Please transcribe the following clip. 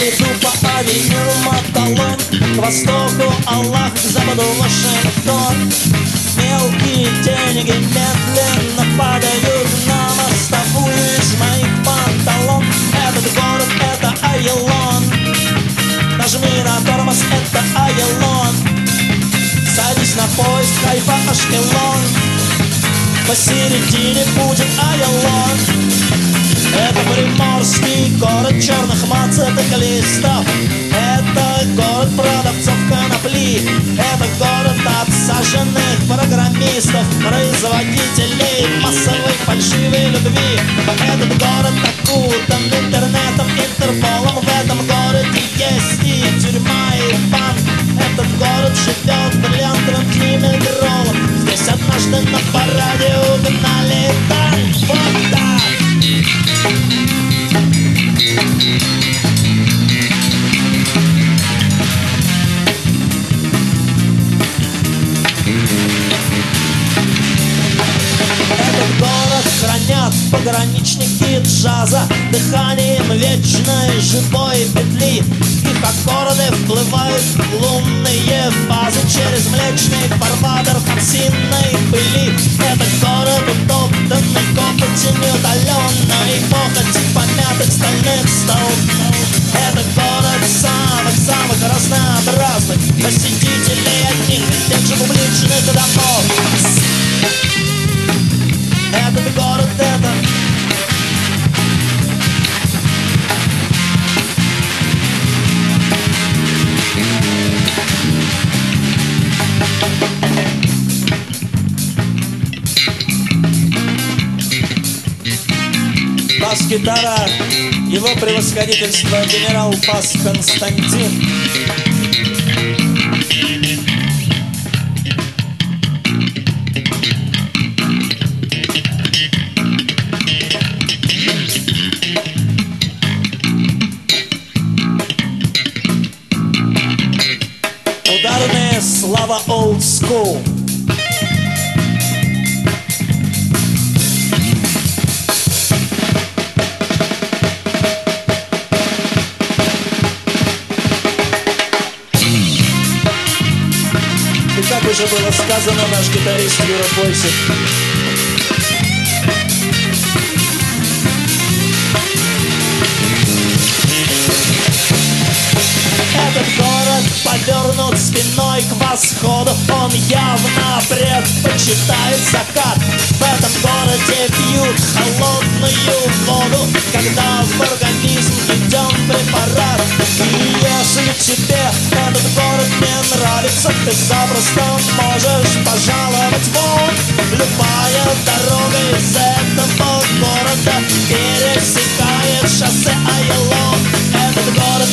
иду по авеню Маталон. К востоку Аллах, к западу Вашингтон. Мелкие деньги медленно падают на мостовую из моих панталон. Этот город — это Айелон. Нажми на тормоз, это Айелон. Садись на поезд Хайфа-Ашкелон. Посередине будет Айелон. Это приморский город черных мотоциклистов. Это город продавцов конопли. Это город отсаженных программистов, производителей массовой фальшивой любви. Этот город окутан интернетом, Интерполом. В этом городе есть и тюрьма, и банк. Этот город живет бриллиантовым криминалом. Здесь однажды на параде угнали танк. Вот так. Этот город хранят пограничники джаза дыханием вечной живой петли. Их аккорды вплывают в лунные фазы через Млечный фарватер хамсинной пыли. Этот город утоптанный копотью утоленной похоти помятых стальных столбов. Это город самых-самых разнообразных посетителей одних и тех же публичных домов. Этот город — это бас-гитара, его превосходительство генерал Бас Константин. Ударная слава Old School. И как уже было сказано, наш гитарист Юра Бойсик. Этот город повернут спиной к восходу. Он явно предпочитает закат. В этом городе пьют холодную воду, когда в организм введен препарат. И если тебе этот город не нравится, ты запросто можешь пожаловать вон. Любая дорога из этого города пересекает шоссе Айелон. Этот город